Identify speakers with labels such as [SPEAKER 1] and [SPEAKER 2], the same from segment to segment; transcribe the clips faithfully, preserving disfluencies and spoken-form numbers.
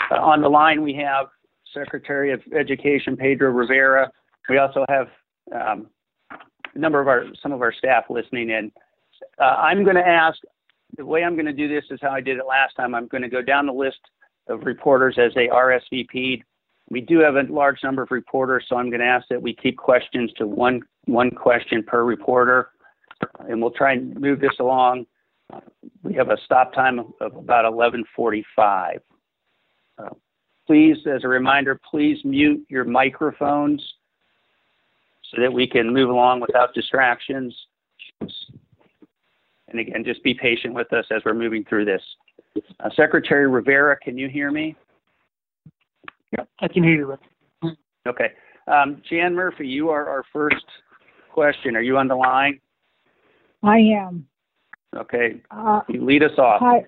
[SPEAKER 1] Uh, on the line, we have Secretary of Education Pedro Rivera. We also have um, a number of our, some of our staff listening in. Uh, I'm going to ask, the way I'm going to do this is how I did it last time. I'm going to go down the list of reporters as they R S V P'd. We do have a large number of reporters, so I'm going to ask that we keep questions to one, one question per reporter, and we'll try and move this along. Uh, we have a stop time of, of about eleven forty-five. Uh, please, as a reminder, please mute your microphones so that we can move along without distractions. And again, just be patient with us as we're moving through this. Uh, Secretary Rivera, can you hear me?
[SPEAKER 2] Yeah, I can hear you, Rick.
[SPEAKER 1] Okay. Um, Jan Murphy, you are our first question. Are you on the line?
[SPEAKER 3] I am.
[SPEAKER 1] Okay.
[SPEAKER 3] Uh,
[SPEAKER 1] you lead us off.
[SPEAKER 3] Hi.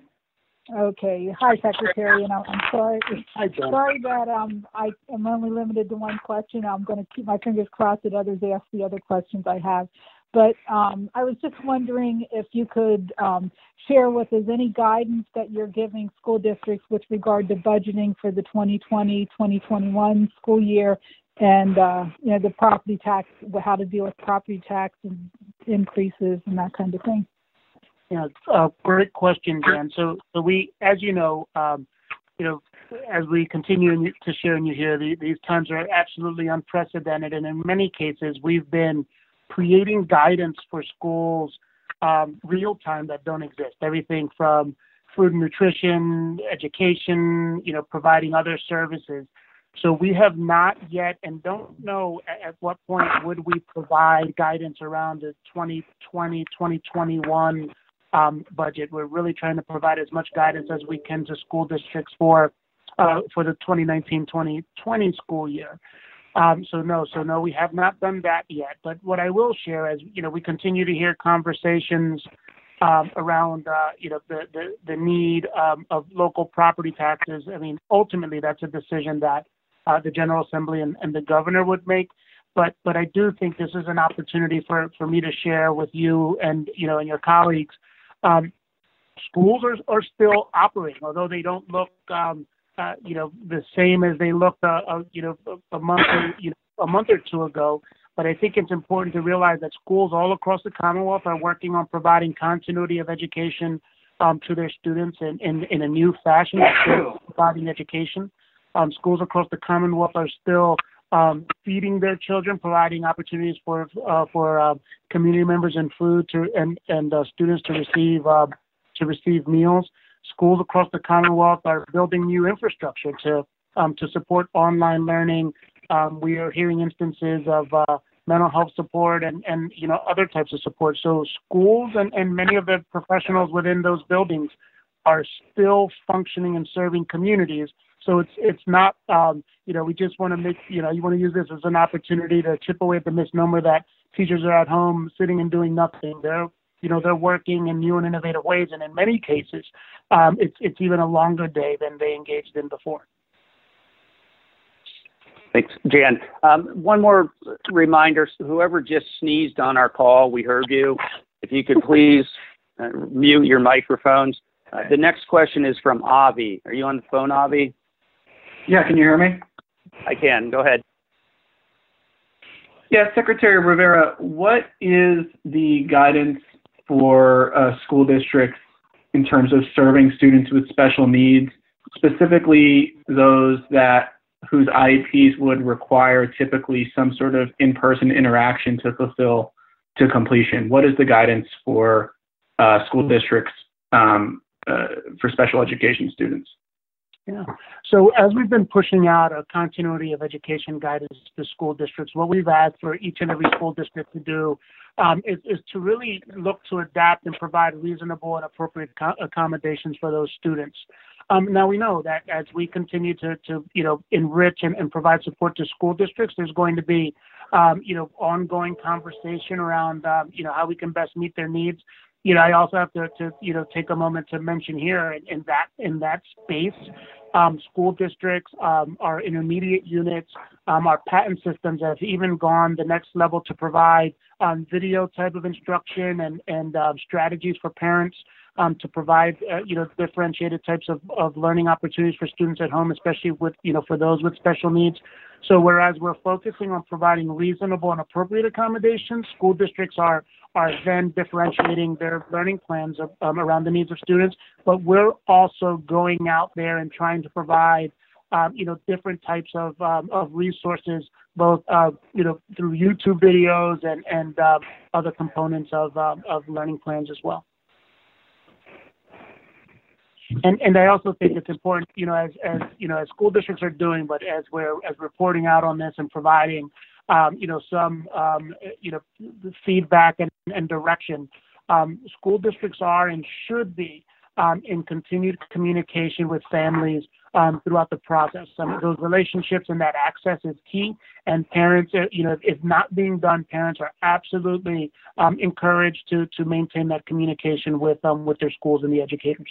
[SPEAKER 3] Okay. Hi, Secretary. And I'm, I'm sorry.
[SPEAKER 2] Hi, John.
[SPEAKER 3] Sorry that um, I am only limited to one question. I'm going to keep my fingers crossed that others ask the other questions I have. But um, I was just wondering if you could um, share with us any guidance that you're giving school districts with regard to budgeting for the twenty twenty twenty twenty-one school year, and uh, you know, the property tax, how to deal with property tax and increases and that kind of thing.
[SPEAKER 2] Yeah, uh, great question, Jan. So, so we, as you know, um, you know, as we continue to share and you hear, the, these times are absolutely unprecedented, and in many cases, we've been creating guidance for schools um, real time that don't exist. Everything from food and nutrition, education, you know, providing other services. So we have not yet, and don't know at, at what point would we provide guidance around the twenty twenty, twenty twenty-one um, budget. We're really trying to provide as much guidance as we can to school districts for uh, for the twenty nineteen, twenty twenty school year. Um, so no, so no, we have not done that yet. But what I will share is, you know, we continue to hear conversations um, around, uh, you know, the the, the need um, of local property taxes. I mean, ultimately, that's a decision that uh, the General Assembly and, and the governor would make. But but I do think this is an opportunity for, for me to share with you and, you know, and your colleagues. Um, schools are, are still operating, although they don't look um, Uh, you know, the same as they looked, uh, uh, you know, a month, or, you know, a month or two ago. But I think it's important to realize that schools all across the Commonwealth are working on providing continuity of education um, to their students in, in, in a new fashion, still providing education. Um, schools across the Commonwealth are still um, feeding their children, providing opportunities for uh, for uh, community members and food to and and uh, students to receive uh, to receive meals. Schools across the Commonwealth are building new infrastructure to um, to support online learning. Um, we are hearing instances of uh, mental health support and, and you know other types of support. So schools and, and many of the professionals within those buildings are still functioning and serving communities. So it's it's not um, you know we just want to make you know you want to use this as an opportunity to chip away at the misnomer that teachers are at home sitting and doing nothing. They're You know, they're working in new and innovative ways, and in many cases, um, it's it's even a longer day than they engaged in before.
[SPEAKER 1] Thanks, Jan. Um, one more reminder, whoever just sneezed on our call, we heard you. If you could please uh, mute your microphones. Uh, the next question is from Avi. Are you on the phone, Avi?
[SPEAKER 4] Yeah, can you hear me?
[SPEAKER 1] I can. Go ahead.
[SPEAKER 4] Yeah, Secretary Rivera, what is the guidance for uh, school districts in terms of serving students with special needs, specifically those that whose I E Ps would require typically some sort of in-person interaction to fulfill to completion? What is the guidance for uh, school districts um, uh, for special education students?
[SPEAKER 2] Yeah. So as we've been pushing out a continuity of education guidance to school districts, what we've asked for each and every school district to do um, is, is to really look to adapt and provide reasonable and appropriate co- accommodations for those students. Um, now we know that as we continue to, to you know, enrich and, and provide support to school districts, there's going to be, um, you know, ongoing conversation around, um, you know, how we can best meet their needs. You know, I also have to, to you know, take a moment to mention here in, in that in that space, um, school districts, um, our intermediate units, um, our patent systems have even gone the next level to provide um, video type of instruction and and um, strategies for parents um, to provide, uh, you know, differentiated types of, of learning opportunities for students at home, especially with, you know, for those with special needs. So whereas we're focusing on providing reasonable and appropriate accommodations, school districts are are then differentiating their learning plans of, um, around the needs of students. But we're also going out there and trying to provide, um, you know, different types of um, of resources, both, uh, you know, through YouTube videos and and uh, other components of um, of learning plans as well. And and I also think it's important, you know, as as you know, as school districts are doing, but as we're as reporting out on this and providing, um, you know, some um, you know feedback and, and direction, um, school districts are and should be um, in continued communication with families um, throughout the process. Some of those relationships and that access is key. And parents, you know, if not being done, parents are absolutely um, encouraged to to maintain that communication with um, with their schools and the educators.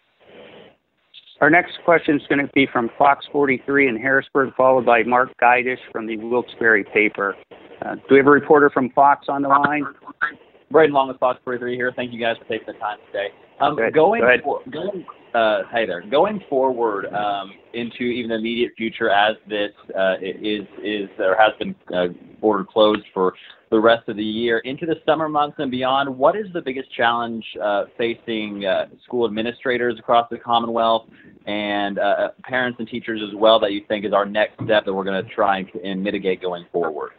[SPEAKER 1] Our next question is going to be from Fox forty-three in Harrisburg, followed by Mark Geidish from the Wilkes-Barre paper. Uh, do we have a reporter from Fox on the line?
[SPEAKER 5] Braden Long with Fox forty-three here. Thank you guys for taking the time today. Um,
[SPEAKER 1] Good.
[SPEAKER 5] Going,
[SPEAKER 1] Good.
[SPEAKER 5] for, going uh, hey there. Going forward um, into even the immediate future, as this uh, is is or has been uh, border closed for the rest of the year, into the summer months and beyond, what is the biggest challenge uh, facing uh, school administrators across the Commonwealth and uh, parents and teachers as well that you think is our next step that we're going to try and, and mitigate going forward?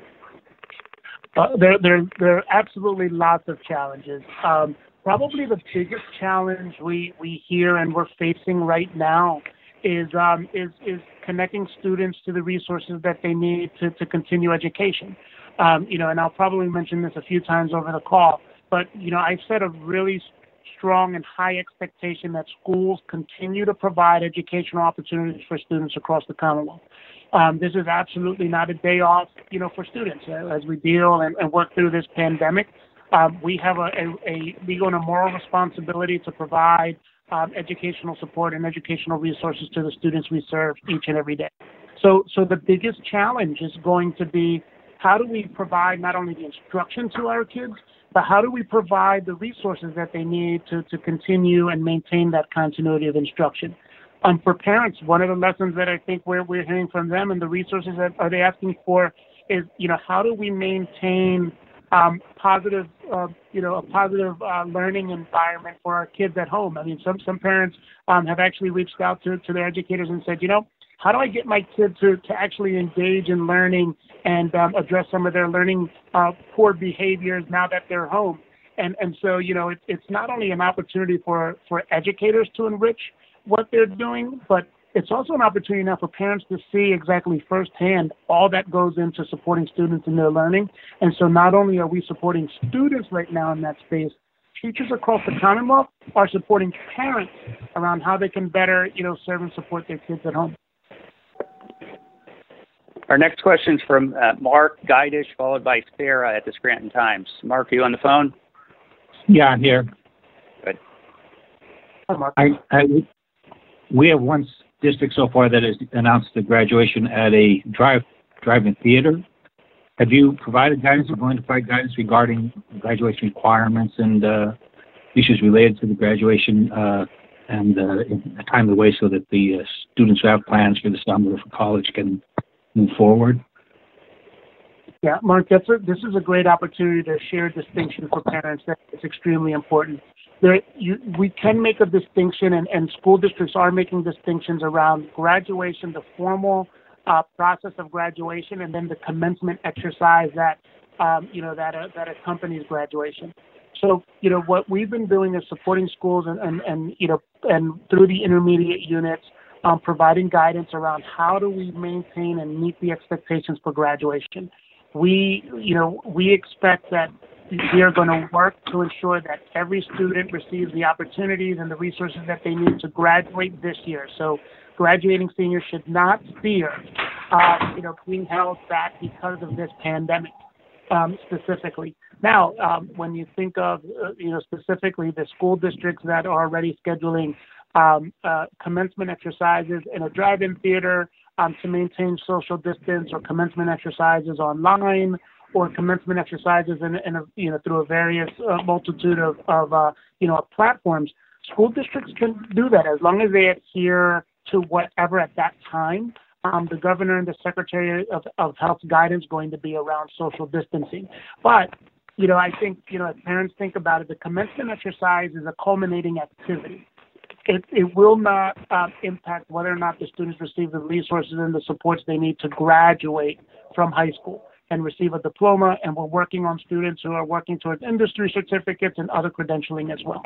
[SPEAKER 2] Uh, there, there, there are absolutely lots of challenges. Um, probably the biggest challenge we, we hear and we're facing right now is um, is is connecting students to the resources that they need to, to continue education. Um, you know, and I'll probably mention this a few times over the call, but, you know, I've set a really strong and high expectation that schools continue to provide educational opportunities for students across the Commonwealth. Um, this is absolutely not a day off, you know, for students. Uh, as we deal and, and work through this pandemic, um, we have a, a, a legal and a moral responsibility to provide um, educational support and educational resources to the students we serve each and every day. So, so the biggest challenge is going to be, how do we provide not only the instruction to our kids, but how do we provide the resources that they need to, to continue and maintain that continuity of instruction? Um, for parents, one of the lessons that I think we're, we're hearing from them and the resources that are they asking for is, you know, how do we maintain um, positive, uh, you know, a positive uh, learning environment for our kids at home? I mean, some, some parents um, have actually reached out to, to their educators and said, you know, how do I get my kids to, to actually engage in learning and um, address some of their learning uh, poor behaviors now that they're home? And and so, you know, it, it's not only an opportunity for, for educators to enrich what they're doing, but it's also an opportunity now for parents to see exactly firsthand all that goes into supporting students in their learning. And so not only are we supporting students right now in that space, teachers across the Commonwealth are supporting parents around how they can better, you know, serve and support their kids at home.
[SPEAKER 1] Our next question is from uh, Mark Geidish, followed by Sarah at the Scranton Times. Mark, are you on the phone?
[SPEAKER 6] Yeah, I'm here.
[SPEAKER 1] Good.
[SPEAKER 2] Hi, Mark.
[SPEAKER 6] I, I, we have one district so far that has announced the graduation at a drive drive-in theater. Have you provided guidance or going to provide guidance regarding graduation requirements and uh, issues related to the graduation uh, and uh, in a timely way so that the uh, students who have plans for the summer or for college can move forward?
[SPEAKER 2] Yeah, Mark, that's a, this is a great opportunity to share distinction for parents. That it's extremely important. There, you, we can make a distinction, and, and school districts are making distinctions around graduation, the formal uh, process of graduation, and then the commencement exercise that um, you know that uh, that accompanies graduation. So, you know, what we've been doing is supporting schools and, and, and you know and through the intermediate units. Um, providing guidance around how do we maintain and meet the expectations for graduation. We, you know, we expect that we are going to work to ensure that every student receives the opportunities and the resources that they need to graduate this year. So graduating seniors should not fear, uh, you know, being held back because of this pandemic um, specifically. Now, um, when you think of, uh, you know, specifically the school districts that are already scheduling Um, uh, commencement exercises in a drive-in theater um, to maintain social distance, or commencement exercises online, or commencement exercises and, and you know, through a various uh, multitude of, of uh, you know, platforms, school districts can do that as long as they adhere to whatever at that time um, the governor and the secretary of, of health guidance going to be around social distancing. But, you know, I think, you know, as parents think about it, the commencement exercise is a culminating activity. It, it will not uh, impact whether or not the students receive the resources and the supports they need to graduate from high school and receive a diploma, and we're working on students who are working towards industry certificates and other credentialing as well.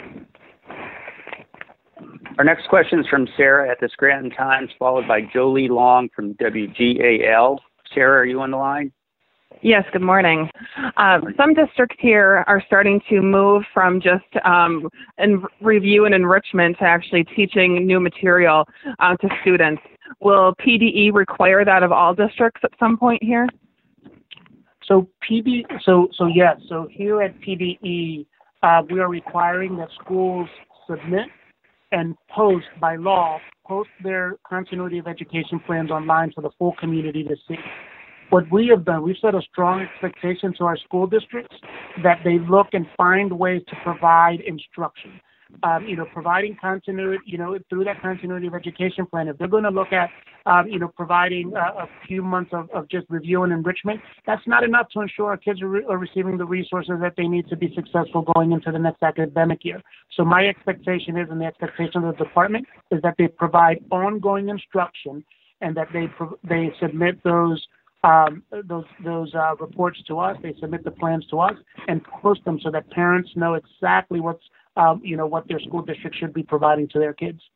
[SPEAKER 1] Our next question is from Sarah at the Scranton Times, followed by Jolie Long from W G A L. Sarah, are you on the line?
[SPEAKER 7] Yes, good morning. Uh, some districts here are starting to move from just um, in review and enrichment to actually teaching new material uh, to students. Will P D E require that of all districts at some point here?
[SPEAKER 2] So P D, so so yes. So here at P D E, uh, we are requiring that schools submit and post by law, post their continuity of education plans online for the full community to see. What we have done, we've set a strong expectation to our school districts that they look and find ways to provide instruction. Um, you know, providing continuity, you know, through that continuity of education plan. If they're going to look at, um, you know, providing uh, a few months of, of just review and enrichment, that's not enough to ensure our kids are, re- are receiving the resources that they need to be successful going into the next academic year. So my expectation is, and the expectation of the department, is that they provide ongoing instruction and that they pro- they submit those Um, those those uh, reports to us. They submit the plans to us and post them so that parents know exactly what's um, you know what their school district should be providing to their kids.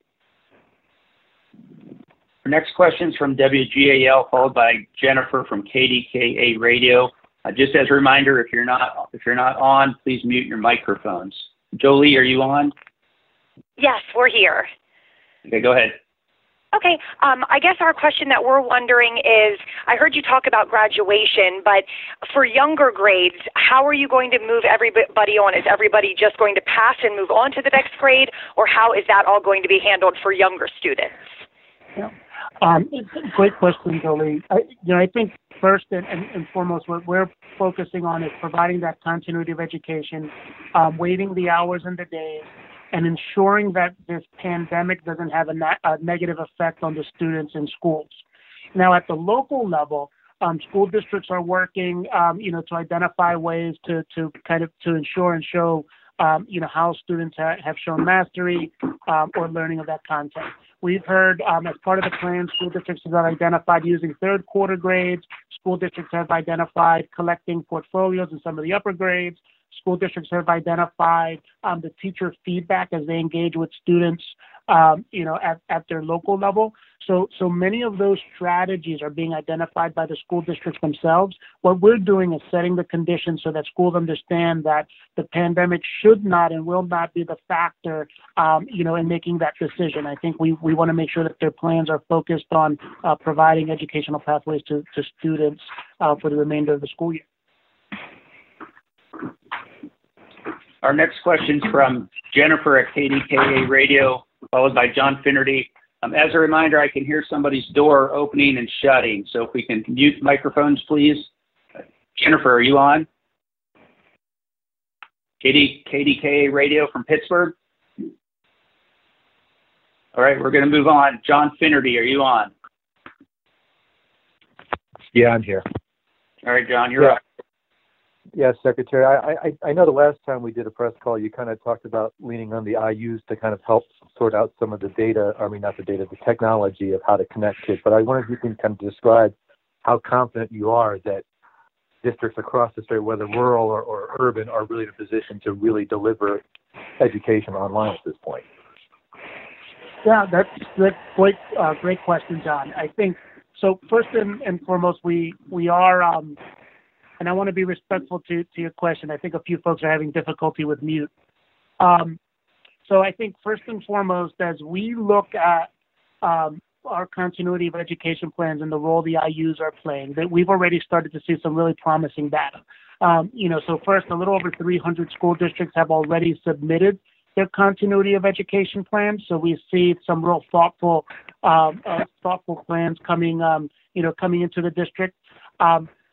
[SPEAKER 1] Our next question is from W G A L, followed by Jennifer from K D K A Radio. Uh, just as a reminder, if you're not if you're not on, please mute your microphones. Jolie, are you on?
[SPEAKER 8] Yes, we're here.
[SPEAKER 1] Okay, go ahead.
[SPEAKER 8] Okay, um, I guess our question that we're wondering is, I heard you talk about graduation, but for younger grades, how are you going to move everybody on? Is everybody just going to pass and move on to the next grade, or how is that all going to be handled for younger students?
[SPEAKER 2] Yeah. Um, it's a great question, Jolie. I, you know, I think first and, and, and foremost, what we're focusing on is providing that continuity of education, um, waiving the hours and the days, and ensuring that this pandemic doesn't have a, na- a negative effect on the students in schools. Now, at the local level, um, school districts are working, um, you know, to identify ways to, to kind of to ensure and show, um, you know, how students ha- have shown mastery um, or learning of that content. We've heard um, as part of the plan, school districts have identified using third quarter grades. School districts have identified collecting portfolios in some of the upper grades. School districts have identified um, the teacher feedback as they engage with students, um, you know, at, at their local level. So, so many of those strategies are being identified by the school districts themselves. What we're doing is setting the conditions so that schools understand that the pandemic should not and will not be the factor, um, you know, in making that decision. I think we, we want to make sure that their plans are focused on uh, providing educational pathways to, to students uh, for the remainder of the school year.
[SPEAKER 1] Our next question is from Jennifer at K D K A Radio, followed by John Finnerty. Um, as a reminder, I can hear somebody's door opening and shutting, so if we can mute microphones, please. Jennifer, are you on? K D K A Radio from Pittsburgh? All right, we're going to move on. John Finnerty, are you on?
[SPEAKER 9] Yeah, I'm here.
[SPEAKER 1] All right, John, you're
[SPEAKER 9] yeah.
[SPEAKER 1] up.
[SPEAKER 9] Yes, Secretary. I, I I know the last time we did a press call, you kind of talked about leaning on the I Us to kind of help sort out some of the data, I mean, not the data, the technology of how to connect kids. But I wonder if you can kind of describe how confident you are that districts across the state, whether rural or, or urban, are really in a position to really deliver education online at this point.
[SPEAKER 2] Yeah, that's a great, uh, great question, John. I think, so first and, and foremost, we, we are, um, and I want to be respectful to, to your question. I think a few folks are having difficulty with mute. Um, so I think first and foremost, as we look at um, our continuity of education plans and the role the I Us are playing, that we've already started to see some really promising data. Um, you know, so first, a little over three hundred school districts have already submitted their continuity of education plans. So we see some real thoughtful, um, uh, thoughtful plans coming, um, you know, coming into the district. Um,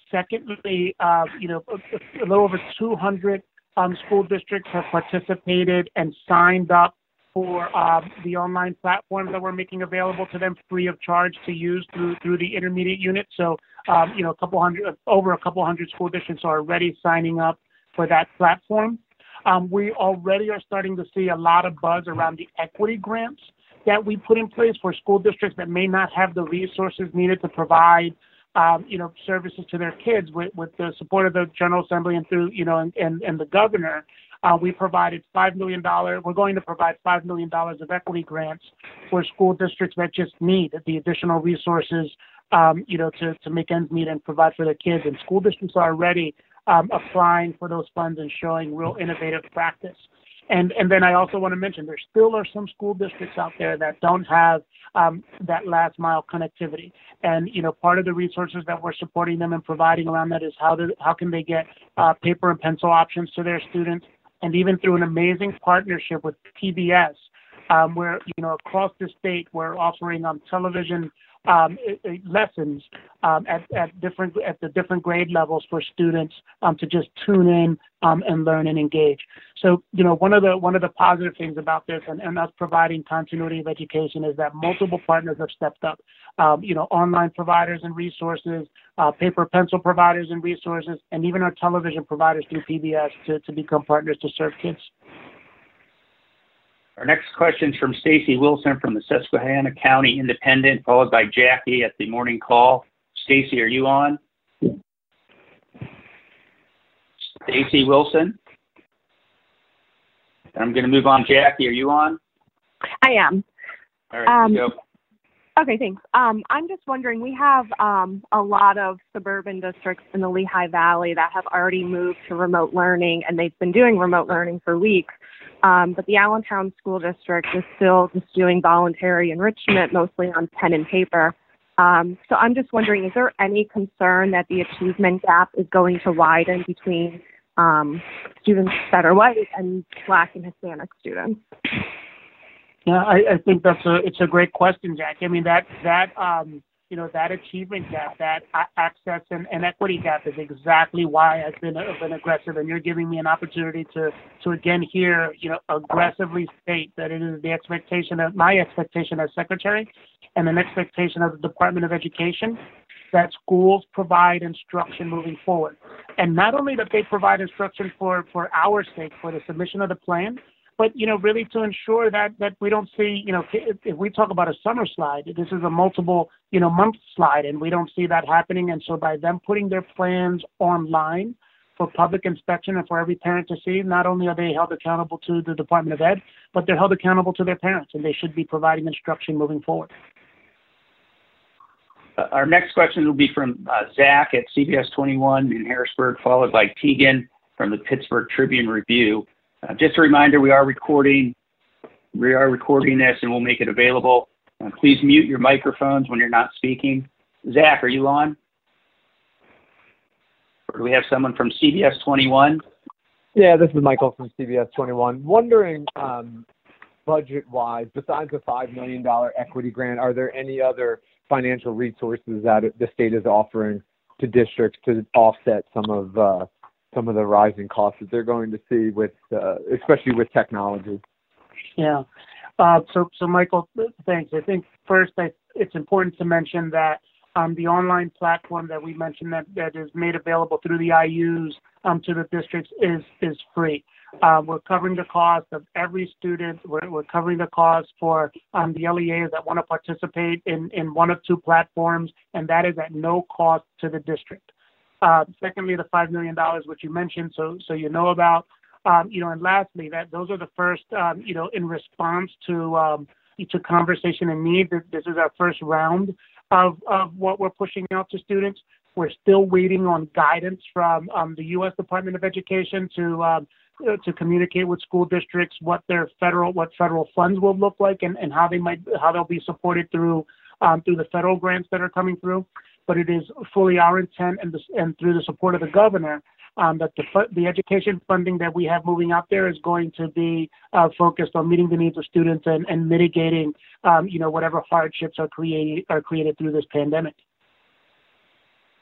[SPEAKER 2] secondly, uh, you know, a, a little over two hundred um, school districts have participated and signed up for um, the online platforms that we're making available to them free of charge to use through through the intermediate unit. So, um, you know, a couple hundred, over a couple hundred school districts are already signing up for that platform. Um, we already are starting to see a lot of buzz around the equity grants that we put in place for school districts that may not have the resources needed to provide, um, you know, services to their kids. With, with the support of the General Assembly and through, you know, and, and, and the governor, uh, we provided five million dollars. We're going to provide five million dollars of equity grants for school districts that just need the additional resources, um, you know, to, to make ends meet and provide for their kids. And school districts are already um, applying for those funds and showing real innovative practice. And and then I also want to mention there still are some school districts out there that don't have um, that last mile connectivity. And you know, part of the resources that we're supporting them and providing around that is how to how can they get uh, paper and pencil options to their students, and even through an amazing partnership with P B S, um, where you know across the state we're offering um, television um, lessons um, at, at different at the different grade levels for students um, to just tune in um, and learn and engage. So you know one of the one of the positive things about this and, and us providing continuity of education is that multiple partners have stepped up. Um, you know online providers and resources, uh, paper pencil providers and resources, and even our television providers through P B S to, to become partners to serve kids.
[SPEAKER 1] Our next question is from Stacy Wilson from the Susquehanna County Independent, followed by Jackie at the Morning Call. Stacy, are you on? Stacy Wilson? I'm going to move on. Jackie, are you on?
[SPEAKER 10] I am.
[SPEAKER 1] All right,
[SPEAKER 10] um,
[SPEAKER 1] go.
[SPEAKER 10] Okay, thanks. Um, I'm just wondering, we have um, a lot of suburban districts in the Lehigh Valley that have already moved to remote learning, and they've been doing remote learning for weeks. Um, but the Allentown School District is still just doing voluntary enrichment, mostly on pen and paper. Um, so I'm just wondering, is there any concern that the achievement gap is going to widen between um, students that are white and Black and Hispanic students?
[SPEAKER 2] Yeah, I, I think that's a it's a great question, Jack. I mean that that um, you know that achievement gap, that a- access and, and equity gap is exactly why I've been uh, been aggressive, and you're giving me an opportunity to to again here you know aggressively state that it is the expectation of my expectation as secretary, and an expectation of the Department of Education that schools provide instruction moving forward, and not only that they provide instruction for for our sake for the submission of the plan, but, you know, really to ensure that, that we don't see, you know, if, if we talk about a summer slide, this is a multiple, you know, month slide, and we don't see that happening. And so by them putting their plans online for public inspection and for every parent to see, not only are they held accountable to the Department of Ed, but they're held accountable to their parents, and they should be providing instruction moving forward.
[SPEAKER 1] Uh, our next question will be from uh, Zach at C B S twenty-one in Harrisburg, followed by Tegan from the Pittsburgh Tribune Review. Uh, just a reminder, we are recording, we are recording this, and we'll make it available. Uh, please mute your microphones when you're not speaking. Zach, are you on? Or do we have someone from C B S twenty-one?
[SPEAKER 11] Yeah, this is Michael from C B S twenty-one. Wondering, um, budget-wise, besides the five million dollars equity grant, are there any other financial resources that the state is offering to districts to offset some of uh, some of the rising costs that they're going to see with, uh, especially with technology?
[SPEAKER 2] Yeah. Uh, so, so Michael, thanks. I think first, I, it's important to mention that um, the online platform that we mentioned that, that is made available through the I Us um, to the districts is is free. Uh, we're covering the cost of every student. We're, we're covering the cost for um, the L E As that want to participate in, in one of two platforms, and that is at no cost to the district. Uh, secondly, the five million dollars, which you mentioned, so so you know about, um, you know, and lastly, that those are the first, um, you know, in response to um, to conversation and need. This is our first round of of what we're pushing out to students. We're still waiting on guidance from um, the U S Department of Education to um, to communicate with school districts what their federal what federal funds will look like and, and how they might how they'll be supported through um, through the federal grants that are coming through. But it is fully our intent, and, the, and through the support of the governor, um, that the, the education funding that we have moving out there is going to be uh, focused on meeting the needs of students and, and mitigating, um, you know, whatever hardships are created are created through this pandemic.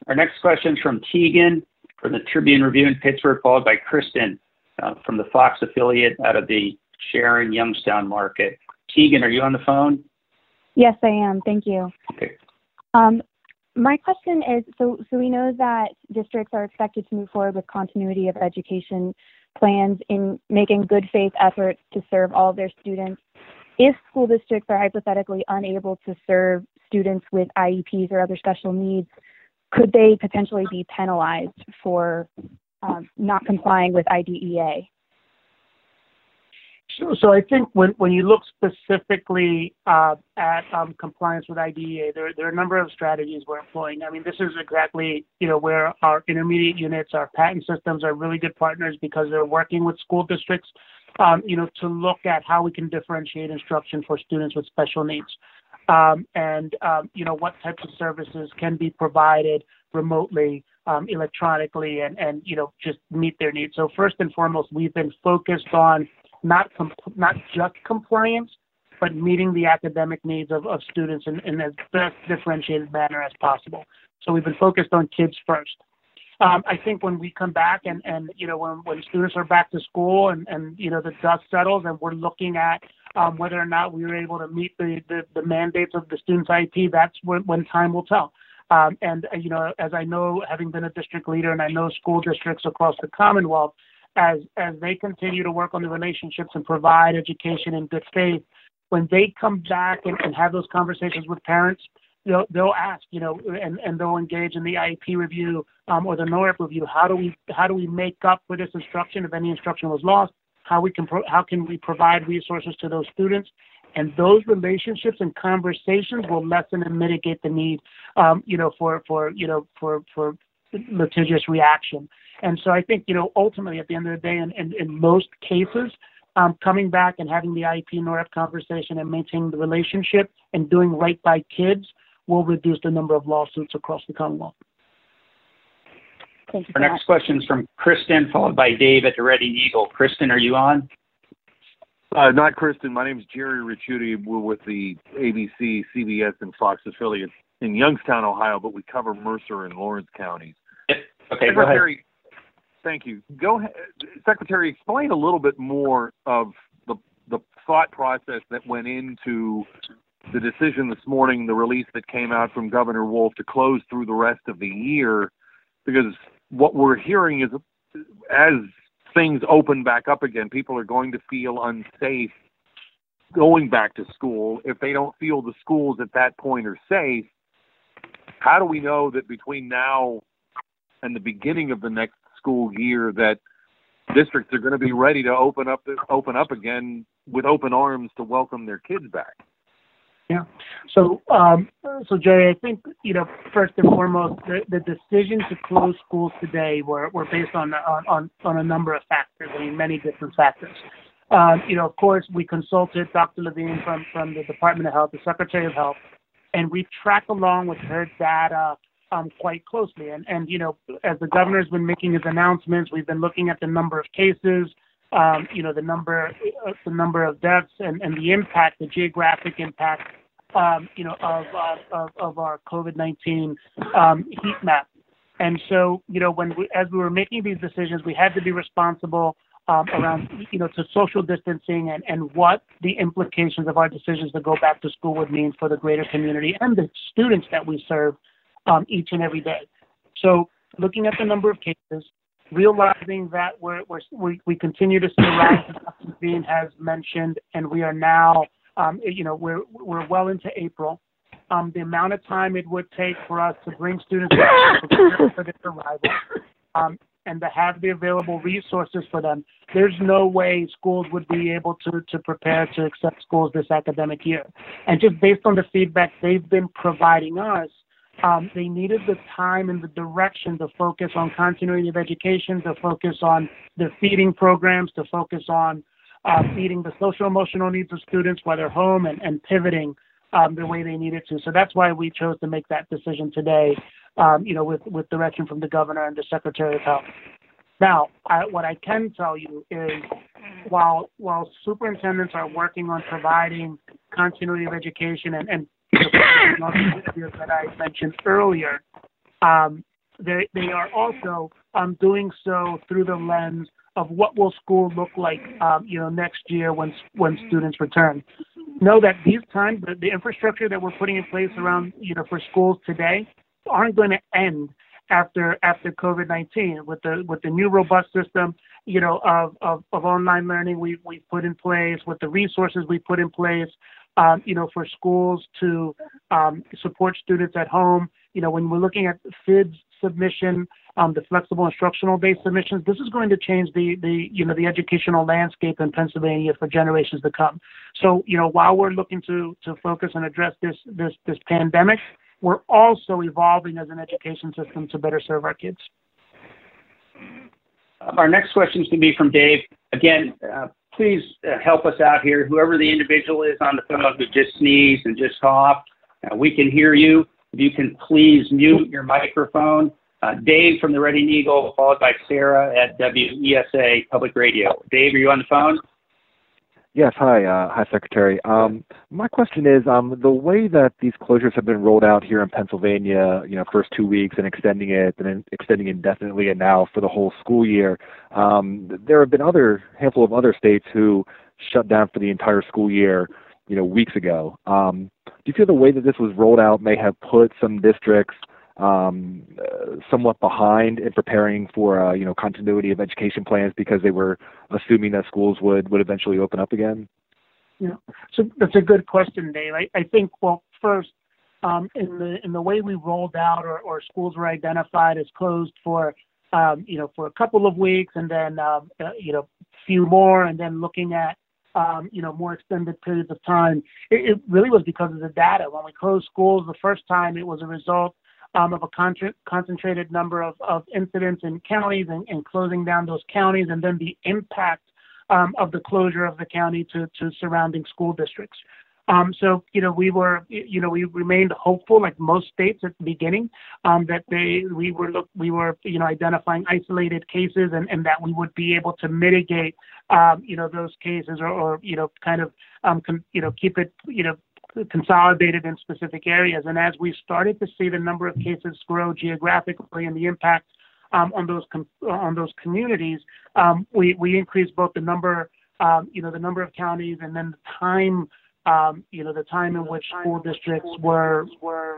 [SPEAKER 1] Our next question is from Tegan from the Tribune Review in Pittsburgh, followed by Kristen uh, from the Fox affiliate out of the Sharon Youngstown market. Tegan, are you on the phone?
[SPEAKER 12] Yes, I am. Thank you.
[SPEAKER 1] Okay.
[SPEAKER 12] Um, my question is, so, so we know that districts are expected to move forward with continuity of education plans in making good faith efforts to serve all of their students. If school districts are hypothetically unable to serve students with I E Ps or other special needs, could they potentially be penalized for um, not complying with I D E A?
[SPEAKER 2] So, so I think when, when you look specifically uh, at um, compliance with I D E A, there, there are a number of strategies we're employing. I mean, this is exactly, you know, where our intermediate units, our patent systems are really good partners because they're working with school districts, um, you know, to look at how we can differentiate instruction for students with special needs. Um, and, um, you know, what types of services can be provided remotely, um, electronically, and, and, you know, just meet their needs. So first and foremost, we've been focused on not com- not just compliance, but meeting the academic needs of, of students in, in as best differentiated manner as possible. So we've been focused on kids first. Um, I think when we come back and, and you know, when, when students are back to school and, and, you know, the dust settles and we're looking at um, whether or not we were able to meet the, the, the mandates of the student's I E P, that's when, when time will tell. Um, and, uh, you know, as I know, having been a district leader, and I know school districts across the Commonwealth, as as they continue to work on the relationships and provide education in good faith, when they come back and, and have those conversations with parents, they'll, they'll ask, you know, and, and they'll engage in the I E P review um, or the NOREP review. How do we how do we make up for this instruction if any instruction was lost? How we can pro- how can we provide resources to those students? And those relationships and conversations will lessen and mitigate the need, um, you know, for for you know for for litigious reaction. And so I think, you know, ultimately at the end of the day, in, in, in most cases, um, coming back and having the I E P NOREP conversation and maintaining the relationship and doing right by kids will reduce the number of lawsuits across the Commonwealth.
[SPEAKER 12] Thank you.
[SPEAKER 1] Our next question is from Kristen, followed by Dave at the Reading Eagle. Kristen, are you on?
[SPEAKER 13] Uh, not Kristen. My name is Jerry Ricciuti. We're with the A B C, C B S, and Fox affiliates in Youngstown, Ohio, but we cover Mercer and Lawrence counties.
[SPEAKER 1] Yep. Okay, go ahead.
[SPEAKER 13] Thank you. Go ahead, Secretary, explain a little bit more of the the thought process that went into the decision this morning, the release that came out from Governor Wolf to close through the rest of the year, because what we're hearing is as things open back up again, people are going to feel unsafe going back to school. If they don't feel the schools at that point are safe, how do we know that between now and the beginning of the next school year that districts are going to be ready to open up open up again with open arms to welcome their kids back?
[SPEAKER 2] Yeah. So, um, so Jerry, I think, you know, first and foremost, the, the decision to close schools today were, were based on, on on a number of factors. I mean, many different factors. Uh, you know, of course, we consulted Doctor Levine from from the Department of Health, the Secretary of Health, and we track along with her data Um, quite closely. And, and, you know, as the governor's been making his announcements, we've been looking at the number of cases, um, you know, the number, uh, the number of deaths and, and the impact, the geographic impact, um, you know, of, uh, of, of our COVID nineteen um, heat map. And so, you know, when we, as we were making these decisions, we had to be responsible um, around, you know, to social distancing and, and what the implications of our decisions to go back to school would mean for the greater community and the students that we serve Um, each and every day. So looking at the number of cases, realizing that we're, we're, we we continue to see a rise, as Doctor Levine has mentioned, and we are now, um, you know, we're we're well into April. Um, the amount of time it would take for us to bring students back to prepare for their arrival, um, and to have the available resources for them, there's no way schools would be able to, to prepare to accept schools this academic year. And just based on the feedback they've been providing us, Um, they needed the time and the direction to focus on continuity of education, to focus on the feeding programs, to focus on uh, feeding the social emotional needs of students, whether home, and, and pivoting um, the way they needed to. So that's why we chose to make that decision today, um, you know, with, with direction from the governor and the Secretary of Health. Now, I, what I can tell you is while while superintendents are working on providing continuity of education and, and that I mentioned earlier, um, they they are also um, doing so through the lens of what will school look like, um, you know, next year when when students return. Know that these times, the, the infrastructure that we're putting in place around, you know, for schools today aren't going to end after after COVID nineteen. With the with the new robust system, you know, of, of, of online learning we we put in place, with the resources we put in place, um, you know, for schools to um, support students at home. You know, when we're looking at F I D S submission, um, the flexible instructional based submissions, this is going to change the, the, you know, the educational landscape in Pennsylvania for generations to come. So, you know, while we're looking to, to focus and address this, this, this pandemic, we're also evolving as an education system to better serve our kids.
[SPEAKER 1] Our next question is going to be from Dave. Again, uh, please uh, help us out here. Whoever the individual is on the phone who just sneezed and just coughed, uh, we can hear you. If you can please mute your microphone. Uh, Dave from the Reading Eagle, followed by Sarah at W E S A Public Radio. Dave, are you on the phone?
[SPEAKER 14] Yes, hi, uh, hi, Secretary. Um, my question is, um, the way that these closures have been rolled out here in Pennsylvania, you know, first two weeks and extending it, and then extending indefinitely, and now for the whole school year, um, there have been other handful of other states who shut down for the entire school year, you know, weeks ago. Um, do you feel the way that this was rolled out may have put some districts um, uh, somewhat behind in preparing for, uh, you know, continuity of education plans because they were assuming that schools would, would eventually open up again?
[SPEAKER 2] Yeah, so that's a good question, Dave. I, I think, well, first, um, in the in the way we rolled out, or, or schools were identified as closed for, um, you know, for a couple of weeks, and then, um, uh, you know, few more, and then looking at, um, you know, more extended periods of time. It, it really was because of the data. When we closed schools the first time, it was a result Um, of a con- concentrated number of, of incidents in counties, and, and closing down those counties, and then the impact um, of the closure of the county to, to surrounding school districts. Um, so, you know, we were, you know, we remained hopeful, like most states at the beginning, um, that they, we were, look, we were, you know, identifying isolated cases, and, and that we would be able to mitigate, um, you know, those cases, or, or you know, kind of, um, com- you know, keep it, you know, consolidated in specific areas. And as we started to see the number of cases grow geographically and the impact um, on those com- on those communities, um, we we increased both the number, um, you know, the number of counties, and then the time, um, you know, the time in which school districts were were.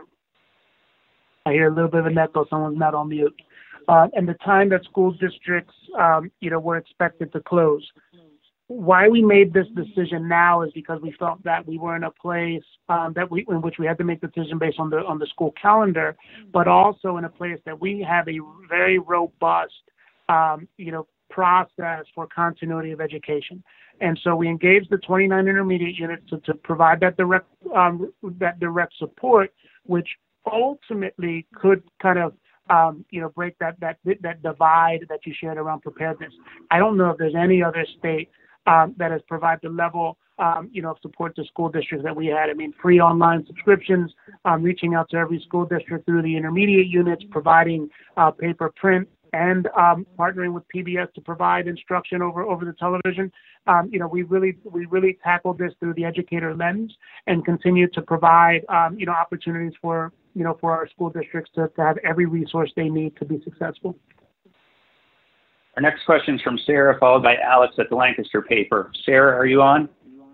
[SPEAKER 2] I hear a little bit of an echo. Someone's not on mute. Uh, and the time that school districts, um, you know, were expected to close. Why we made this decision now is because we felt that we were in a place um, that we, in which we had to make the decision based on the on the school calendar, but also in a place that we have a very robust, um, you know, process for continuity of education. And so we engaged the twenty-nine intermediate units to, to provide that direct um, that direct support, which ultimately could kind of Um, you know, break that that that divide that you shared around preparedness. I don't know if there's any other state um, that has provided the level, um, you know, of support to school districts that we had. I mean, free online subscriptions, um, reaching out to every school district through the intermediate units, providing uh, paper, print, and um, partnering with P B S to provide instruction over over the television. Um, you know, we really we really tackled this through the educator lens, and continue to provide um, you know, opportunities for, you know, for our school districts to, to have every resource they need to be successful.
[SPEAKER 1] Our next question is from Sarah, followed by Alex at the Lancaster paper. Sarah, are you on?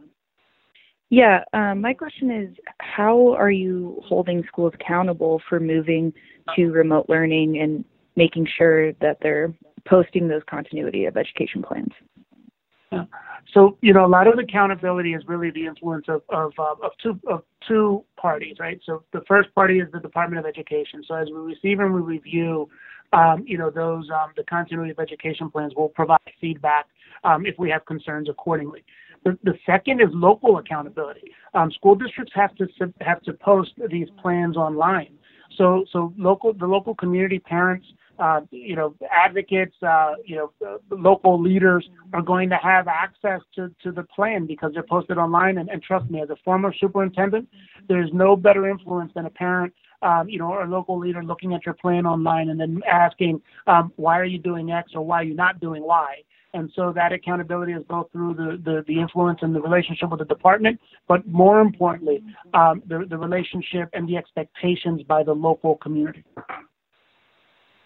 [SPEAKER 15] Yeah, um, my question is, how are you holding schools accountable for moving to remote learning and making sure that they're posting those continuity of education plans?
[SPEAKER 2] Yeah. So, you know, a lot of accountability is really the influence of of, uh, of two of two parties, right? So the first party is the Department of Education. So as we receive and we review, um, you know, those um, the continuity of education plans, will provide feedback um, if we have concerns accordingly. The, the second is local accountability. Um, school districts have to have to post these plans online. So so local the local community, parents, Uh, you know, advocates, uh, you know, uh, local leaders are going to have access to, to the plan because they're posted online. And, and trust me, as a former superintendent, there's no better influence than a parent, um, you know, or a local leader looking at your plan online and then asking, um, why are you doing X, or why are you not doing Y? And so that accountability is both through the, the, the influence and the relationship with the department, but more importantly, um, the, the relationship and the expectations by the local community.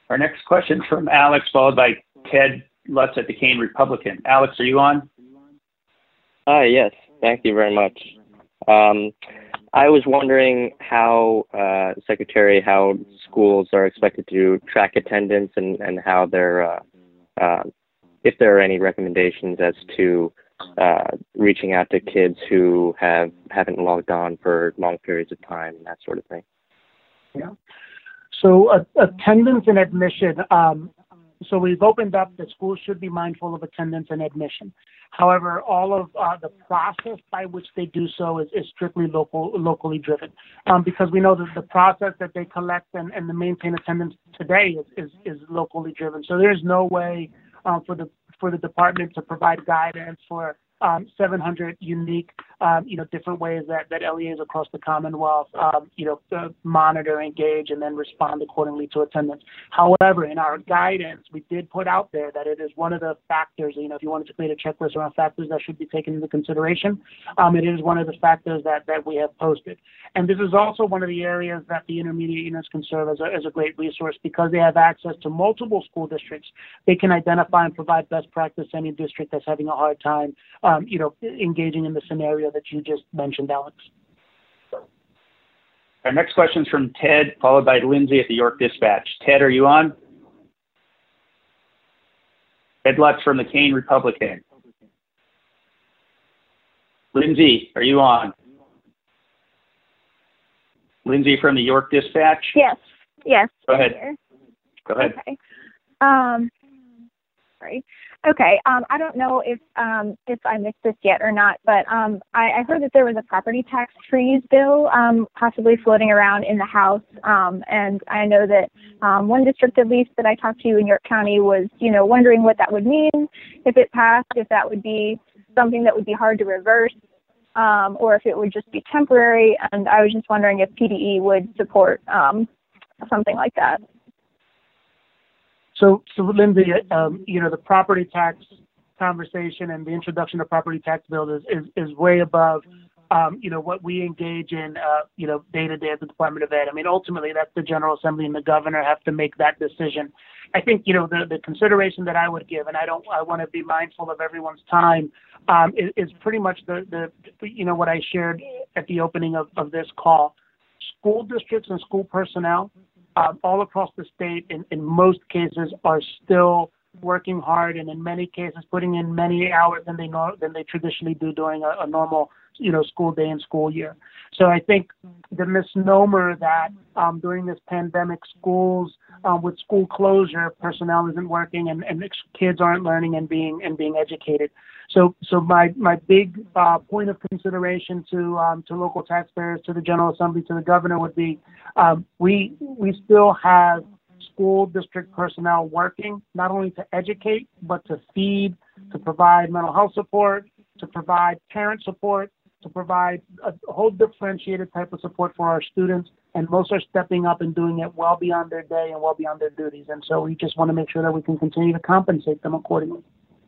[SPEAKER 1] Our next question from Alex, followed by Ted Lutz at the Kane Republican. Alex, are you on?
[SPEAKER 16] Hi, yes. Thank you very much. Um, I was wondering how, uh, Secretary, how schools are expected to track attendance and, and how they're, uh, uh, if there are any recommendations as to uh, reaching out to kids who have, haven't logged on for long periods of time and that sort of thing.
[SPEAKER 2] Yeah. So uh, attendance and admission. Um, so we've opened up that schools should be mindful of attendance and admission. However, all of uh, the process by which they do so is, is strictly local, locally driven, um, because we know that the process that they collect and, and the maintain attendance today is, is, is locally driven. So there's no way uh, for the for the department to provide guidance for um, seven hundred unique, um, you know, different ways that, that L E As across the Commonwealth, um, you know, uh, monitor, engage, and then respond accordingly to attendance. However, in our guidance, we did put out there that it is one of the factors, you know, if you wanted to create a checklist around factors that should be taken into consideration, um, it is one of the factors that, that we have posted. And this is also one of the areas that the intermediate units can serve as a, as a great resource because they have access to multiple school districts. They can identify and provide best practice to any district that's having a hard time Um, you know, engaging in the scenario that you just mentioned, Alex.
[SPEAKER 1] Our next question is from Ted, followed by Lindsay at the York Dispatch. Ted, are you on? Ted Lutz from the Kane Republican. Lindsay, are you on? Lindsay from the York Dispatch?
[SPEAKER 17] Yes, yes.
[SPEAKER 1] Go ahead.
[SPEAKER 17] Here.
[SPEAKER 1] Go ahead.
[SPEAKER 17] Okay. Um, sorry. Okay. Um, I don't know if um, if I missed this yet or not, but um, I, I heard that there was a property tax freeze bill um, possibly floating around in the House, um, and I know that um, one district, at least that I talked to in York County, was you know wondering what that would mean if it passed, if that would be something that would be hard to reverse, um, or if it would just be temporary. And I was just wondering if P D E would support um, something like that.
[SPEAKER 2] So, so Lindsay, um, you know, the property tax conversation and the introduction of property tax bill is, is, is way above, um, you know, what we engage in, uh, you know, day to day at the Department of Ed. I mean, ultimately, that's the General Assembly and the governor have to make that decision. I think, you know, the, the consideration that I would give, and I don't, I want to be mindful of everyone's time, um, is, is pretty much the, the, you know, what I shared at the opening of, of this call. School districts and school personnel, Um, all across the state, in, in most cases, are still working hard, and in many cases, putting in many hours than they know than they traditionally do during a, a normal, you know, school day and school year. So I think the misnomer that um, during this pandemic, schools um, with school closure, personnel isn't working, and, and kids aren't learning and being and being educated. So, so my my big uh, point of consideration to um, to local taxpayers, to the General Assembly, to the governor would be, um, we we still have school district personnel working not only to educate but to feed, to provide mental health support, to provide parent support, to provide a whole differentiated type of support for our students, and most are stepping up and doing it well beyond their day and well beyond their duties. And so we just want to make sure that we can continue to compensate them accordingly.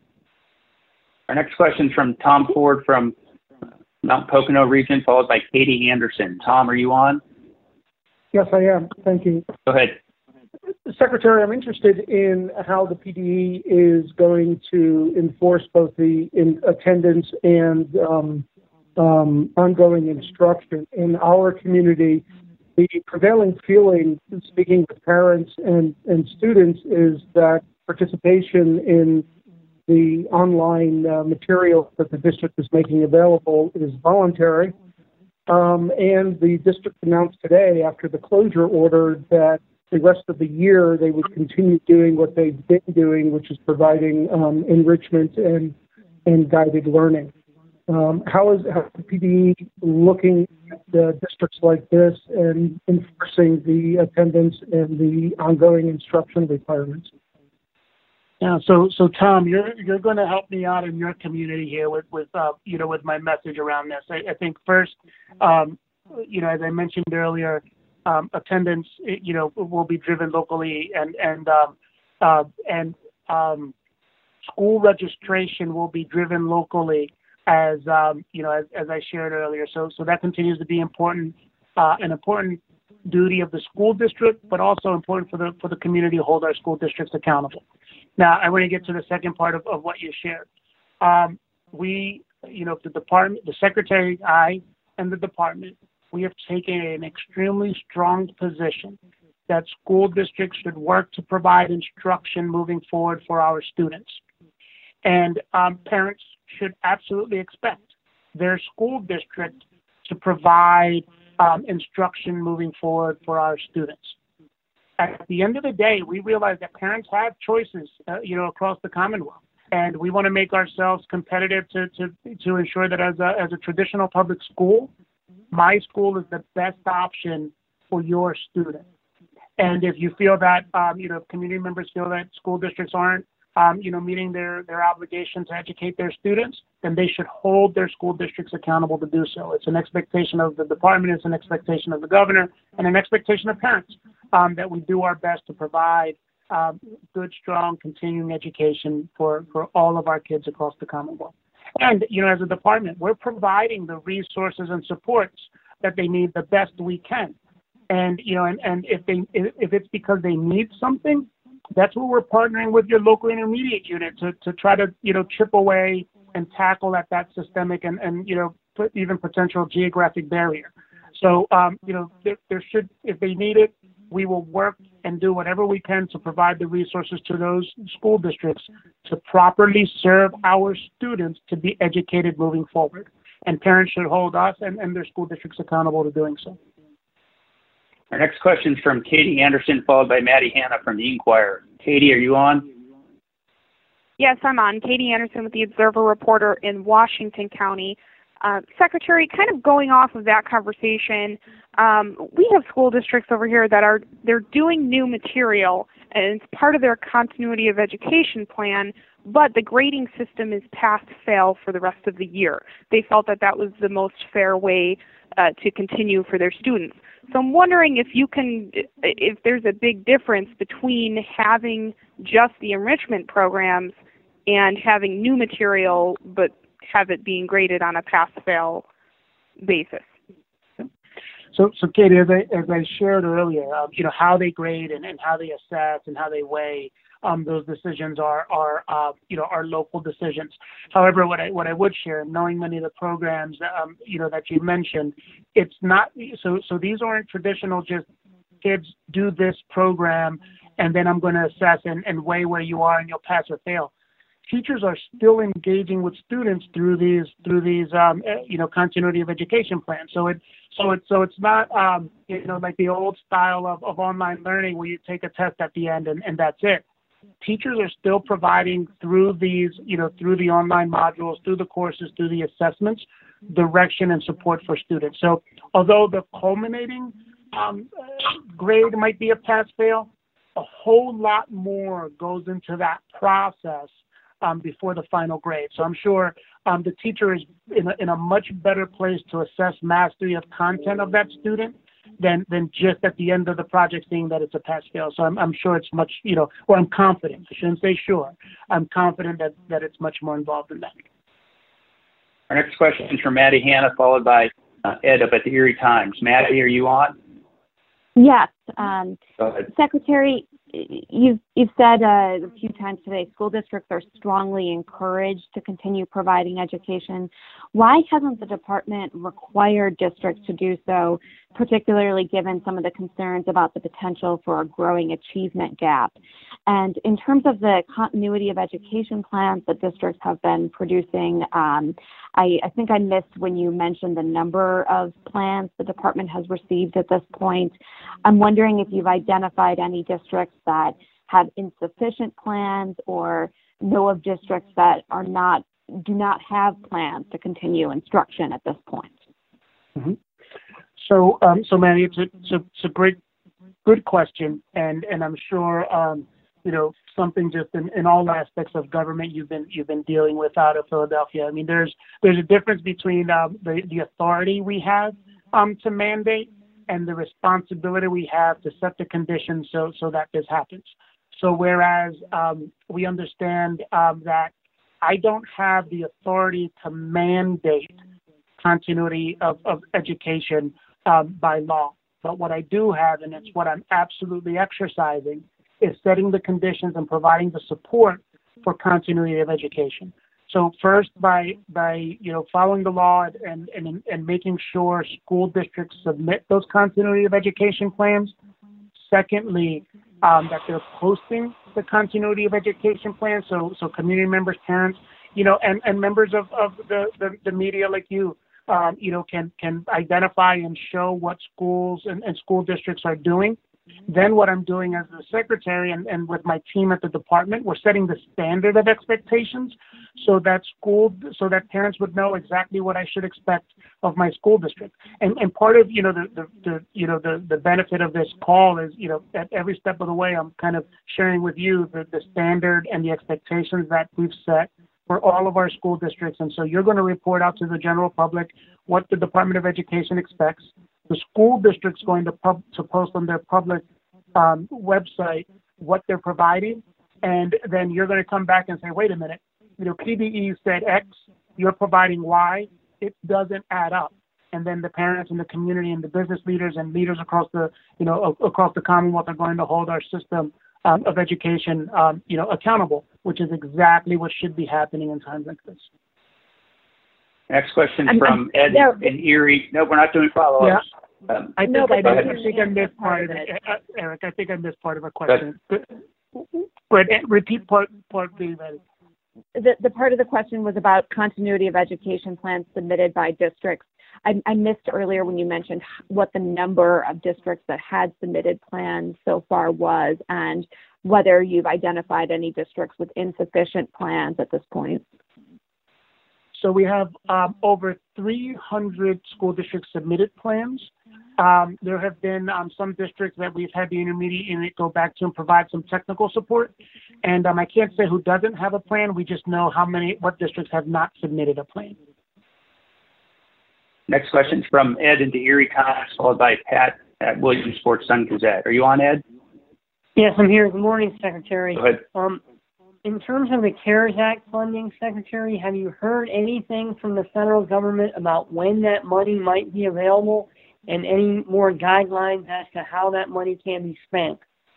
[SPEAKER 1] Our next question is from Tom Ford from Mount Pocono region, followed by Katie Anderson. Tom, are you on?
[SPEAKER 18] Yes, I am. Thank you.
[SPEAKER 1] Go ahead.
[SPEAKER 18] Secretary, I'm interested in how the P D E is going to enforce both the in attendance and um, um, ongoing instruction. In our community, the prevailing feeling, speaking with parents and, and students, is that participation in the online uh, material that the district is making available is voluntary. Um, and the district announced today, after the closure order, that the rest of the year they would continue doing what they've been doing, which is providing um, enrichment and, and guided learning. Um, how is how the P D E looking at uh, districts like this and enforcing the attendance and the ongoing instruction requirements?
[SPEAKER 2] Yeah, so so Tom, you're you're going to help me out in your community here with with uh, you know with my message around this. I, I think first, um, you know, as I mentioned earlier, um, attendance you know will be driven locally, and and um, uh, and um, school registration will be driven locally, as um, you know as, as I shared earlier. So so that continues to be important, uh, an important duty of the school district, but also important for the for the community to hold our school districts accountable. Now, I want to get to the second part of, of what you shared. Um, we, you know, the department, the secretary, I, and the department, we have taken an extremely strong position that school districts should work to provide instruction moving forward for our students. And um, parents should absolutely expect their school district to provide um, instruction moving forward for our students. At the end of the day, we realize that parents have choices, uh, you know, across the Commonwealth. And we want to make ourselves competitive to, to, to ensure that as a, as a traditional public school, my school is the best option for your student. And if you feel that, um, you know, community members feel that school districts aren't, um, you know, meeting their, their obligation to educate their students, then they should hold their school districts accountable to do so. It's an expectation of the department, it's an expectation of the governor, and an expectation of parents um, that we do our best to provide um, good, strong, continuing education for, for all of our kids across the Commonwealth. And, you know, as a department, we're providing the resources and supports that they need the best we can. And, you know, and, and if they if it's because they need something, that's where we're partnering with your local intermediate unit to, to try to, you know, chip away and tackle at that systemic and, and you know, put even potential geographic barrier. So, um, you know, there, there should, if they need it, we will work and do whatever we can to provide the resources to those school districts to properly serve our students to be educated moving forward. And parents should hold us and, and their school districts accountable to doing so.
[SPEAKER 1] Our next question is from Katie Anderson, followed by Maddie Hanna from the Inquirer. Katie, are you on?
[SPEAKER 19] Yes, I'm on. Katie Anderson with the Observer Reporter in Washington County. Uh, Secretary, kind of going off of that conversation, um, we have school districts over here that are they're doing new material, and it's part of their continuity of education plan, but the grading system is pass-fail for the rest of the year. They felt that that was the most fair way uh, to continue for their students. So I'm wondering if you can, if there's a big difference between having just the enrichment programs and having new material, but have it being graded on a pass-fail basis.
[SPEAKER 2] So, so Katie, as I, as I shared earlier, um, you know, how they grade and, and how they assess and how they weigh um, those decisions are, are uh, you know, are local decisions. However, what I what I would share, knowing many of the programs, um, you know, that you mentioned, it's not so. So these aren't traditional. Just kids do this program, and then I'm going to assess and, and weigh where you are, and you'll pass or fail. Teachers are still engaging with students through these through these um, you know continuity of education plans. So it so it so it's not um, you know like the old style of, of online learning where you take a test at the end and, and that's it. Teachers are still providing through these you know through the online modules, through the courses, through the assessments, direction and support for students. So although the culminating um, grade might be a pass fail, a whole lot more goes into that process Um, before the final grade. So I'm sure um, the teacher is in a, in a much better place to assess mastery of content of that student than than just at the end of the project seeing that it's a pass-fail. So I'm, I'm sure it's much, you know, or I'm confident, I shouldn't say sure, I'm confident that, that it's much more involved than that.
[SPEAKER 1] Our next question is from Maddie Hanna, followed by uh, Ed up at the Erie Times. Maddie, are you on?
[SPEAKER 12] Yes. Um,
[SPEAKER 1] Go ahead.
[SPEAKER 12] Secretary, you've, you've said uh, a few times today, school districts are strongly encouraged to continue providing education. Why hasn't the department required districts to do so, particularly given some of the concerns about the potential for a growing achievement gap? And in terms of the continuity of education plans that districts have been producing, um, I, I think I missed when you mentioned the number of plans the department has received at this point. I'm wondering if you've identified any districts that have insufficient plans or know of districts that are not do not have plans to continue instruction at this point.
[SPEAKER 2] Mm-hmm. So, um, so Manny, it's a, it's a, it's a great, good question, and and I'm sure um, you know something just in, in all aspects of government you've been you've been dealing with out of Philadelphia. I mean, there's there's a difference between um, the the authority we have um, to mandate and the responsibility we have to set the conditions so so that this happens. So whereas um, we understand um, that I don't have the authority to mandate continuity of, of education um, by law. But what I do have, and it's what I'm absolutely exercising, is setting the conditions and providing the support for continuity of education. So first, by by you know following the law and and and making sure school districts submit those continuity of education plans. Secondly, um, that they're posting the continuity of education plan, so so community members, parents, you know, and, and members of, of the, the, the media like you, um, you know, can can identify and show what schools and, and school districts are doing. Then what I'm doing as the secretary and, and with my team at the department, we're setting the standard of expectations so that school, so that parents would know exactly what I should expect of my school district. And and part of, you know, the, the, the you know, the, the benefit of this call is, you know, at every step of the way, I'm kind of sharing with you the, the standard and the expectations that we've set for all of our school districts. And so you're going to report out to the general public what the Department of Education expects. The school district's going to, pub, to post on their public um, website what they're providing, and then you're going to come back and say, wait a minute, you know, P D E said X, you're providing Y, it doesn't add up. And then the parents and the community and the business leaders and leaders across the, you know, across the Commonwealth are going to hold our system um, of education, um, you know, accountable, which is exactly what should be happening in times like this.
[SPEAKER 1] Next question
[SPEAKER 2] I'm-
[SPEAKER 1] from
[SPEAKER 2] I'm-
[SPEAKER 1] Ed
[SPEAKER 2] no.
[SPEAKER 1] in Erie. No, we're not doing follow-ups.
[SPEAKER 2] Yeah.
[SPEAKER 1] Um,
[SPEAKER 2] I think,
[SPEAKER 1] no,
[SPEAKER 2] I,
[SPEAKER 1] go
[SPEAKER 2] I,
[SPEAKER 1] ahead.
[SPEAKER 2] think I missed part of it. Uh, Eric, I think I missed part of a question. But, but repeat part, part B, Betty.
[SPEAKER 10] The, the part of the question was about continuity of education plans submitted by districts. I, I missed earlier when you mentioned what the number of districts that had submitted plans so far was, and whether you've identified any districts with insufficient plans at this point.
[SPEAKER 2] So we have um, over three hundred school districts submitted plans. Um, there have been um, some districts that we've had the intermediate unit go back to and provide some technical support. And um, I can't say who doesn't have a plan. We just know how many, what districts have not submitted a plan.
[SPEAKER 1] Next question from Ed in the Erie Commons, followed by Pat at Williamsport Sun Gazette. Are you on, Ed?
[SPEAKER 20] Yes, I'm here. Good morning, Secretary.
[SPEAKER 1] Go ahead.
[SPEAKER 20] Um, in terms of the CARES Act funding, Secretary, have you heard anything from the federal government about when that money might be available and any more guidelines as to how that money can be spent?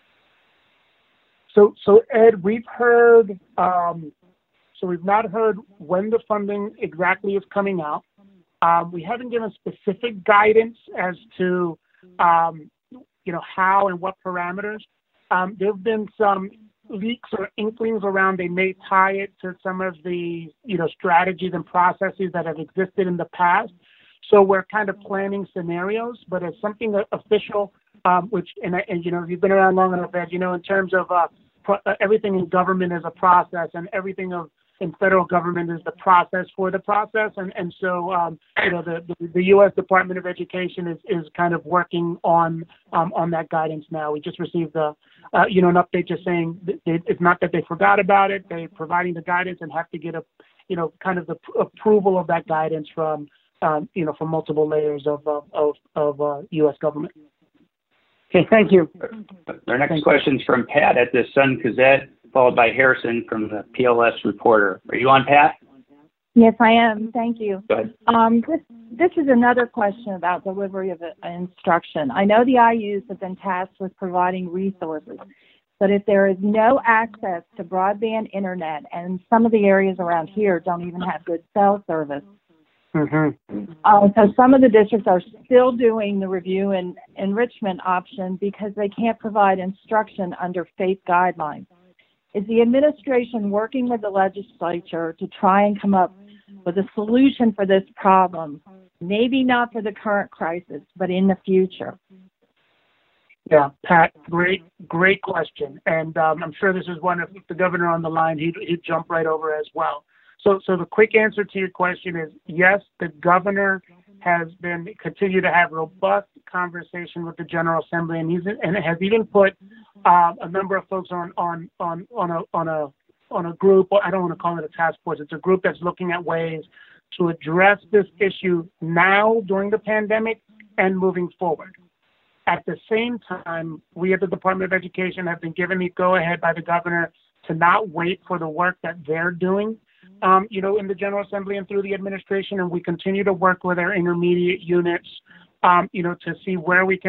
[SPEAKER 2] So, so Ed, we've heard, um, so we've not heard when the funding exactly is coming out. Um, we haven't given specific guidance as to, um, you know, how and what parameters. Um, there have been some leaks or inklings around they may tie it to some of the, you know, strategies and processes that have existed in the past. So we're kind of planning scenarios, but as something official, um, which, and, and, you know, if you've been around long enough, Ed, you know, in terms of uh, pro- everything in government is a process, and everything of in federal government is the process for the process. And, and so, um, you know, the, the, the U S Department of Education is, is kind of working on um, on that guidance now. We just received, a, uh, you know, an update just saying that they, it's not that they forgot about it. They're providing the guidance and have to get a, you know, kind of the pr- approval of that guidance from, um, you know, from multiple layers of, of, of, of uh, U S government.
[SPEAKER 20] Okay, thank you.
[SPEAKER 1] Our next question is from Pat at the Sun Gazette, followed by Harrison from the P L S Reporter. Are you on, Pat?
[SPEAKER 3] Yes, I am. Thank you.
[SPEAKER 1] Go ahead.
[SPEAKER 3] Um, this, this is another question about delivery of uh, instruction. I know the I Us have been tasked with providing resources, but if there is no access to broadband internet, and some of the areas around here don't even have good cell service,
[SPEAKER 2] Mm-hmm.
[SPEAKER 3] Uh, so some of the districts are still doing the review and enrichment option because they can't provide instruction under faith guidelines. Is the administration working with the legislature to try and come up with a solution for this problem? Maybe not for the current crisis, but in the future.
[SPEAKER 2] Yeah, Pat, great, great question. And um, I'm sure this is one, if the governor on the line, he'd, he'd jump right over as well. So, so the quick answer to your question is yes, the governor has been continue to have robust conversation with the General Assembly, and he's and has even put uh, a number of folks on on on on a on a on a group. I don't want to call it a task force. It's a group that's looking at ways to address this issue now during the pandemic and moving forward. At the same time, we at the Department of Education have been given the go-ahead by the governor to not wait for the work that they're doing. Um, you know, in the General Assembly and through the administration, and we continue to work with our intermediate units, um, you know, to see where we can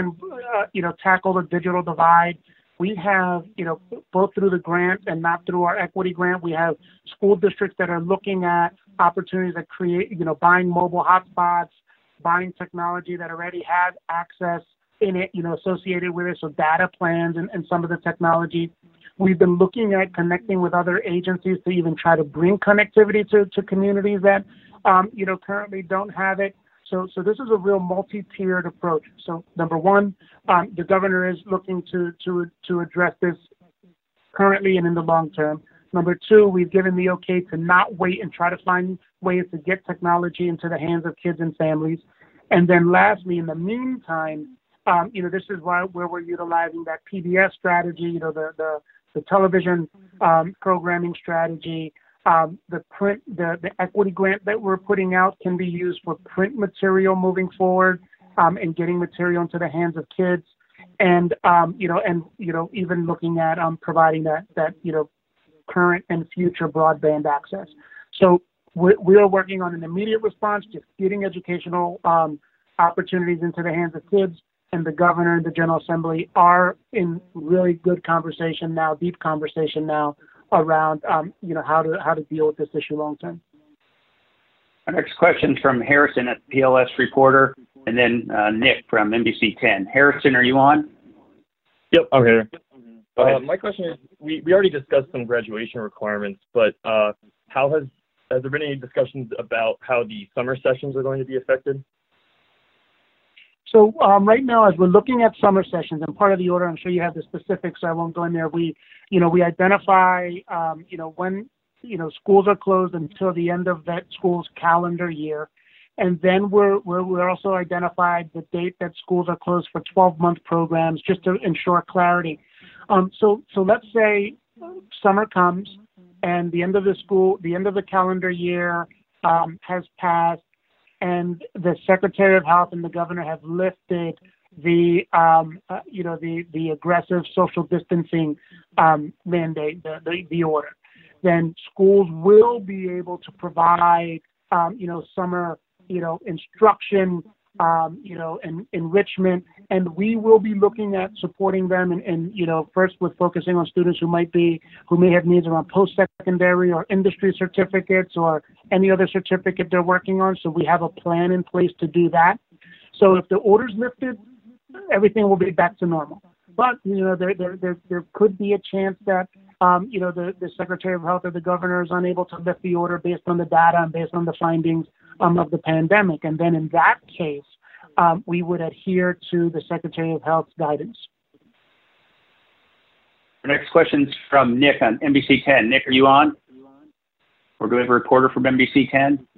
[SPEAKER 2] uh, you know, tackle the digital divide, we have, you know, both through the grant and not through our equity grant, we have school districts that are looking at opportunities that create, you know, buying mobile hotspots, buying technology that already has access in it, you know, associated with it, so data plans and, and some of the technology. We've been looking at connecting with other agencies to even try to bring connectivity to, to communities that, um, you know, currently don't have it. So, so this is a real multi-tiered approach. So, number one, um, the governor is looking to to to address this currently and in the long term. Number two, we've given the okay to not wait and try to find ways to get technology into the hands of kids and families. And then, lastly, in the meantime, um, you know, this is why where we're utilizing that P B S strategy. You know, the the the television um, programming strategy. Um, the print, the, the equity grant that we're putting out can be used for print material moving forward, um, and getting material into the hands of kids, and um, you know, and you know, even looking at um, providing that that you know, current and future broadband access. So we, we are working on an immediate response, just getting educational um, opportunities into the hands of kids, and the governor and the General Assembly are in really good conversation now, deep conversation now, around um, you know, how to how to deal with this issue long term.
[SPEAKER 1] Our next question is from Harrison at P L S Reporter, and then uh, Nick from N B C ten. Harrison, are you on?
[SPEAKER 21] Yep, I'm here.
[SPEAKER 1] Go ahead.
[SPEAKER 21] Uh, my question is, we, we already discussed some graduation requirements, but uh, how has has there been any discussions about how the summer sessions are going to be affected?
[SPEAKER 2] So um, right now, as we're looking at summer sessions, and part of the order, I'm sure you have the specifics, so I won't go in there. We, you know, we identify, um, you know, when, you know, schools are closed until the end of that school's calendar year, and then we're we're, we're also identified the date that schools are closed for twelve-month programs, just to ensure clarity. Um, so so let's say summer comes, and the end of the school, the end of the calendar year um, has passed, and the Secretary of Health and the governor have lifted the, um, uh, you know, the, the aggressive social distancing um, mandate, the, the, the order. Then schools will be able to provide, um, you know, summer, you know, instruction, um, you know, and enrichment, and we will be looking at supporting them, and, and you know, first with focusing on students who might be, who may have needs around post-secondary or industry certificates or any other certificate they're working on. So we have a plan in place to do that. So if the order's lifted, everything will be back to normal. But, you know, there there there, there could be a chance that, um, you know, the, the Secretary of Health or the governor is unable to lift the order based on the data and based on the findings um, of the pandemic. And then in that case, um, we would adhere to the Secretary of Health's guidance.
[SPEAKER 1] Our next question is from Nick on N B C ten. Nick, are you on? Or do we have a reporter from N B C ten?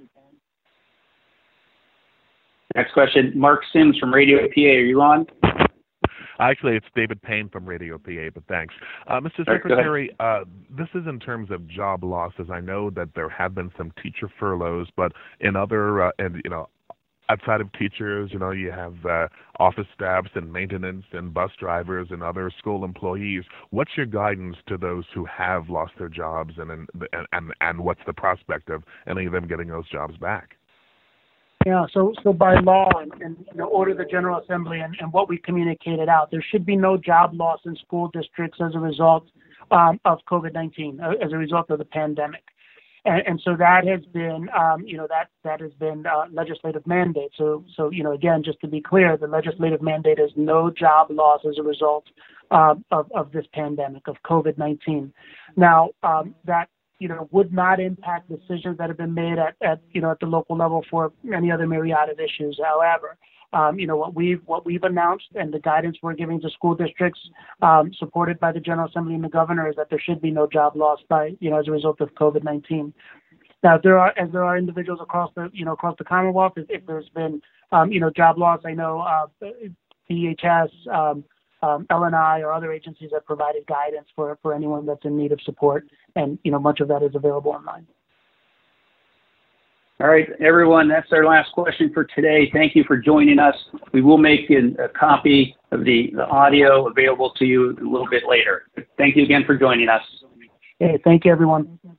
[SPEAKER 1] Next question, Mark Sims from Radio P A. Are you on?
[SPEAKER 22] Actually, it's David Payne from Radio P A, but thanks. Uh, Mister
[SPEAKER 1] Right,
[SPEAKER 22] Secretary, uh, this is in terms of job losses. I know that there have been some teacher furloughs, but in other, uh, and you know, outside of teachers, you know, you have uh, office staffs and maintenance and bus drivers and other school employees. What's your guidance to those who have lost their jobs, and and and, and what's the prospect of any of them getting those jobs back?
[SPEAKER 2] Yeah, so so by law and, and you know, order of the General Assembly and, and what we communicated out, there should be no job loss in school districts as a result um, of COVID nineteen, uh, as a result of the pandemic. And, and so that has been, um, you know, that that has been uh, legislative mandate. So, so you know, again, just to be clear, the legislative mandate is no job loss as a result uh, of, of this pandemic, of COVID nineteen. Now, um, that you know, would not impact decisions that have been made at, at, you know, at the local level for any other myriad of issues. However, um, you know, what we've, what we've announced and the guidance we're giving to school districts, um, supported by the General Assembly and the governor, is that there should be no job loss by, you know, as a result of COVID nineteen. Now, there are, as there are individuals across the, you know, across the Commonwealth, if, if there's been, um, you know, job loss, I know, uh, D H S, um, Um, L N I or other agencies have provided guidance for, for anyone that's in need of support, and you know, much of that is available online.
[SPEAKER 1] All right, everyone, that's our last question for today. Thank you for joining us. We will make a, a copy of the, the audio available to you a little bit later. Thank you again for joining us.
[SPEAKER 2] Okay, thank you, everyone.